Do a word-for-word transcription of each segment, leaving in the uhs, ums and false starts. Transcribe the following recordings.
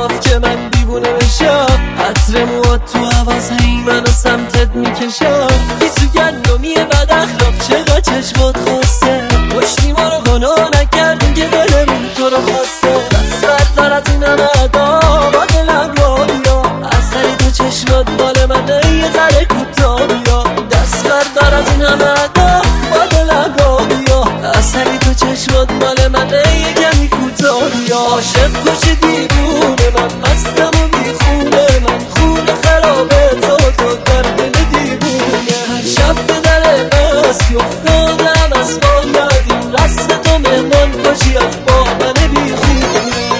گفت که من دیوونه بشم، عطر موهات تو حواس هی منو سمتت میکشم. بی گندمیه بد اخلاق چقدر چشمات خواسته، پشتی ما رو گناه نکردیم که دلمون تو رو خواسته. دست بردار از این همه ادا با دلم را بیا، اثری تو چشمات مال منه یه ذره کوتاه بیا. دست بردار از این همه ادا با دلم را بیا، اثری تو چشمات مال منه یه کمی کوتاه بیا. عاشق کش دیوونه من مستم و بیخونه، من خونه خرابه تو تو در دل دیوونه. هر شب به در مستی افتادم از ما یادیم، رسم تو مهمان کشی از با من بیخونه.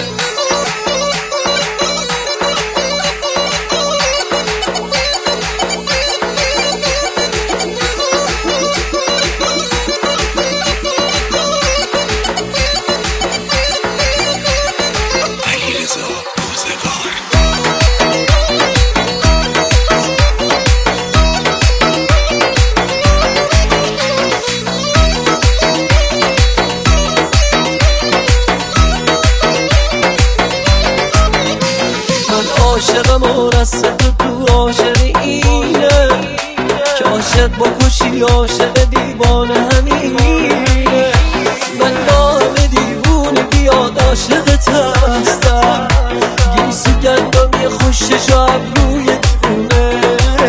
عاشقم و رسم تو تو عاشق اینه که عاشق بکشی عاشق دیوانه همینه. من نام دیوونه بیاد عاشقت هستم، گیسو گندمی خوشش و ابروی دیوونه.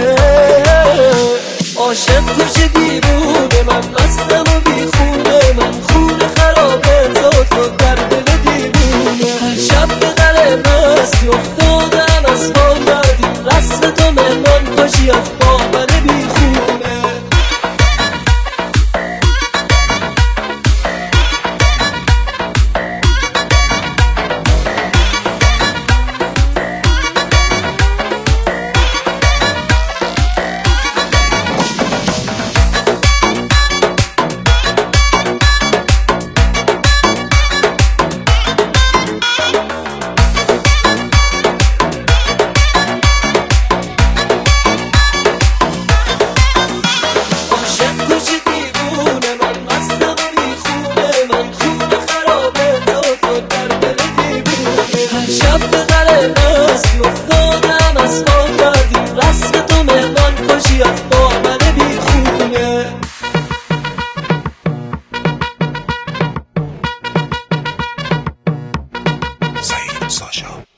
عاشق کش دیوونه من مستم و بیخونه، من خونه خرابه تو تو در دل دیوونه. هر شب به در مستی افتادم از ما یادیم، رسم تو مهمان کشی از با من بیخونه. شب به در مستی افتادم از ما یادیم، رسم تو مهمان کشی از با من بیخونه. سعید ساشا